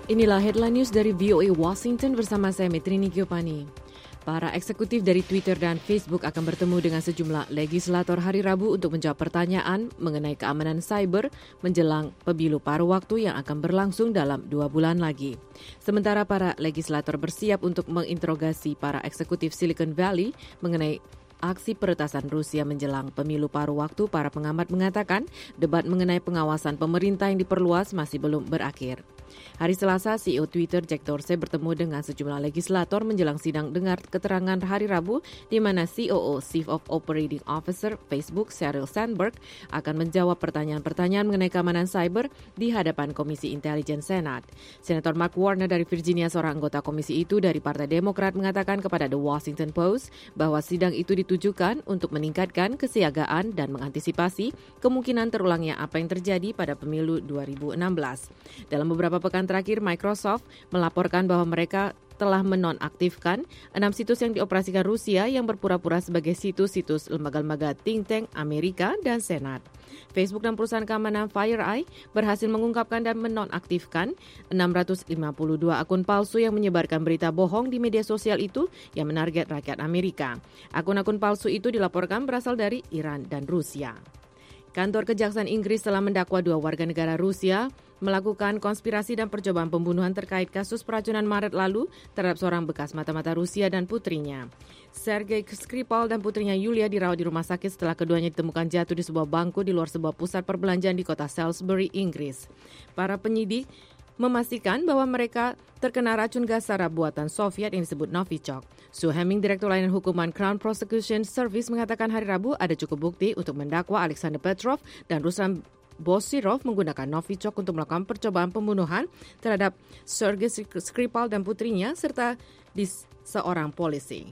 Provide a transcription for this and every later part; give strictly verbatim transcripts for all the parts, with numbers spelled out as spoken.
Inilah headline news dari V O A Washington bersama saya Metrini Giopani. Para eksekutif dari Twitter dan Facebook akan bertemu dengan sejumlah legislator hari Rabu untuk menjawab pertanyaan mengenai keamanan cyber menjelang pemilu paruh waktu yang akan berlangsung dalam dua bulan lagi. Sementara para legislator bersiap untuk menginterogasi para eksekutif Silicon Valley mengenai aksi peretasan Rusia menjelang pemilu paruh waktu, para pengamat mengatakan debat mengenai pengawasan pemerintah yang diperluas masih belum berakhir. Hari Selasa, C E O Twitter Jack Dorsey bertemu dengan sejumlah legislator menjelang sidang dengar keterangan hari Rabu, di mana C O O Chief of Operating Officer Facebook Sheryl Sandberg akan menjawab pertanyaan-pertanyaan mengenai keamanan cyber di hadapan Komisi Intelijen Senat. Senator Mark Warner dari Virginia, seorang anggota komisi itu dari Partai Demokrat, mengatakan kepada The Washington Post bahwa sidang itu ditujukan untuk meningkatkan kesiagaan dan mengantisipasi kemungkinan terulangnya apa yang terjadi pada pemilu dua ribu enam belas. Dalam beberapa pekan terakhir, Microsoft melaporkan bahwa mereka telah menonaktifkan enam situs yang dioperasikan Rusia yang berpura-pura sebagai situs-situs lembaga-lembaga think tank Amerika dan Senat. Facebook dan perusahaan keamanan FireEye berhasil mengungkapkan dan menonaktifkan enam ratus lima puluh dua akun palsu yang menyebarkan berita bohong di media sosial itu yang menarget rakyat Amerika. Akun-akun palsu itu dilaporkan berasal dari Iran dan Rusia. Kantor Kejaksaan Inggris telah mendakwa dua warga negara Rusia melakukan konspirasi dan percobaan pembunuhan terkait kasus peracunan Maret lalu terhadap seorang bekas mata-mata Rusia dan putrinya. Sergei Skripal dan putrinya Yulia dirawat di rumah sakit setelah keduanya ditemukan jatuh di sebuah bangku di luar sebuah pusat perbelanjaan di kota Salisbury, Inggris. Para penyidik memastikan bahwa mereka terkena racun gas saraf buatan Soviet yang disebut Novichok. Sue Hemming, Direktur Layanan Hukuman Crown Prosecution Service, mengatakan hari Rabu ada cukup bukti untuk mendakwa Alexander Petrov dan Ruslan Bosirov menggunakan Novichok untuk melakukan percobaan pembunuhan terhadap Sergei Skripal dan putrinya serta di seorang polisi.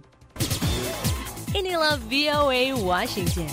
Inilah V O A Washington.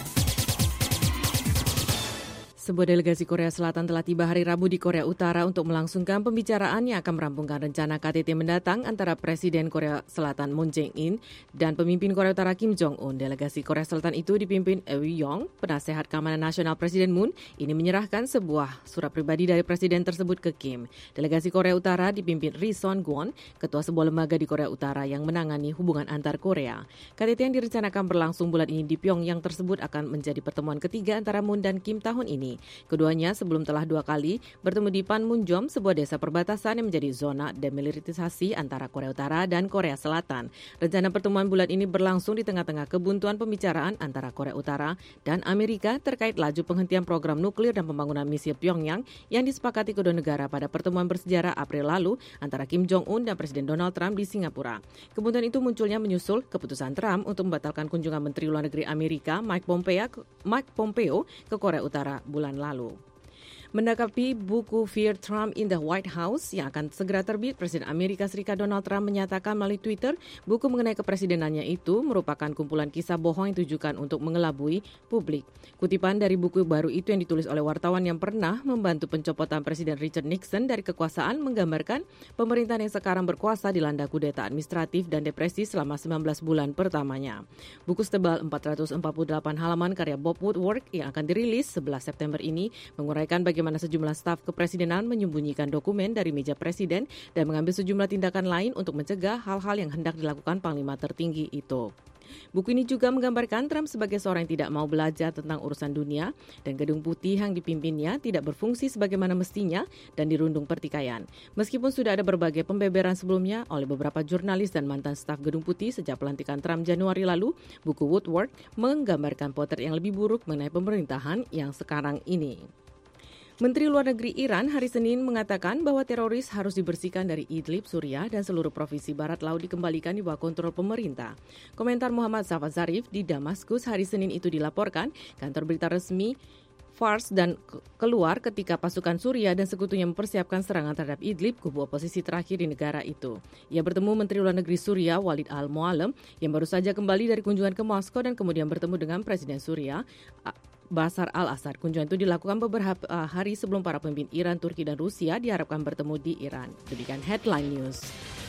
Sebuah delegasi Korea Selatan telah tiba hari Rabu di Korea Utara untuk melangsungkan pembicaraan yang akan merampungkan rencana K T T mendatang antara Presiden Korea Selatan Moon Jae-in dan pemimpin Korea Utara Kim Jong-un. Delegasi Korea Selatan itu dipimpin Eui Yong, penasehat keamanan nasional Presiden Moon, ini menyerahkan sebuah surat pribadi dari Presiden tersebut ke Kim. Delegasi Korea Utara dipimpin Ri Son-gwon, ketua sebuah lembaga di Korea Utara yang menangani hubungan antar Korea. K T T yang direncanakan berlangsung bulan ini di Pyongyang tersebut akan menjadi pertemuan ketiga antara Moon dan Kim tahun ini. Keduanya sebelum telah dua kali bertemu di Panmunjom, sebuah desa perbatasan yang menjadi zona demilitarisasi antara Korea Utara dan Korea Selatan. Rencana pertemuan bulan ini berlangsung di tengah-tengah kebuntuan pembicaraan antara Korea Utara dan Amerika terkait laju penghentian program nuklir dan pembangunan misil Pyongyang yang disepakati kedua negara pada pertemuan bersejarah April lalu antara Kim Jong-un dan Presiden Donald Trump di Singapura. Kebuntuan itu munculnya menyusul keputusan Trump untuk membatalkan kunjungan Menteri Luar Negeri Amerika Mike Pompeo, Mike Pompeo ke Korea Utara bulan lalu. Menanggapi buku Fear Trump in the White House yang akan segera terbit, Presiden Amerika Serikat Donald Trump menyatakan melalui Twitter buku mengenai kepresidenannya itu merupakan kumpulan kisah bohong yang ditujukan untuk mengelabui publik. Kutipan dari buku baru itu yang ditulis oleh wartawan yang pernah membantu pencopotan Presiden Richard Nixon dari kekuasaan menggambarkan pemerintahan yang sekarang berkuasa dilanda kudeta administratif dan depresi selama sembilan belas bulan pertamanya. Buku setebal empat ratus empat puluh delapan halaman karya Bob Woodward yang akan dirilis sebelas September ini menguraikan bagaimana Bagaimana sejumlah staf kepresidenan menyembunyikan dokumen dari meja presiden dan mengambil sejumlah tindakan lain untuk mencegah hal-hal yang hendak dilakukan panglima tertinggi itu. Buku ini juga menggambarkan Trump sebagai seorang yang tidak mau belajar tentang urusan dunia dan Gedung Putih yang dipimpinnya tidak berfungsi sebagaimana mestinya dan dirundung pertikaian. Meskipun sudah ada berbagai pembeberan sebelumnya oleh beberapa jurnalis dan mantan staf Gedung Putih sejak pelantikan Trump Januari lalu, buku Woodward menggambarkan potret yang lebih buruk mengenai pemerintahan yang sekarang ini. Menteri Luar Negeri Iran hari Senin mengatakan bahwa teroris harus dibersihkan dari Idlib, Suriah, dan seluruh provinsi barat laut dikembalikan di bawah kontrol pemerintah. Komentar Muhammad Javad Zarif di Damaskus hari Senin itu dilaporkan kantor berita resmi Fars dan keluar ketika pasukan Suriah dan sekutunya mempersiapkan serangan terhadap Idlib, kubu oposisi terakhir di negara itu. Ia bertemu Menteri Luar Negeri Suriah Walid al-Mualem yang baru saja kembali dari kunjungan ke Moskow dan kemudian bertemu dengan Presiden Suriah Bashar al-Assad. Kunjungan itu dilakukan beberapa hari sebelum para pemimpin Iran, Turki, dan Rusia diharapkan bertemu di Iran. Demikian Headline News.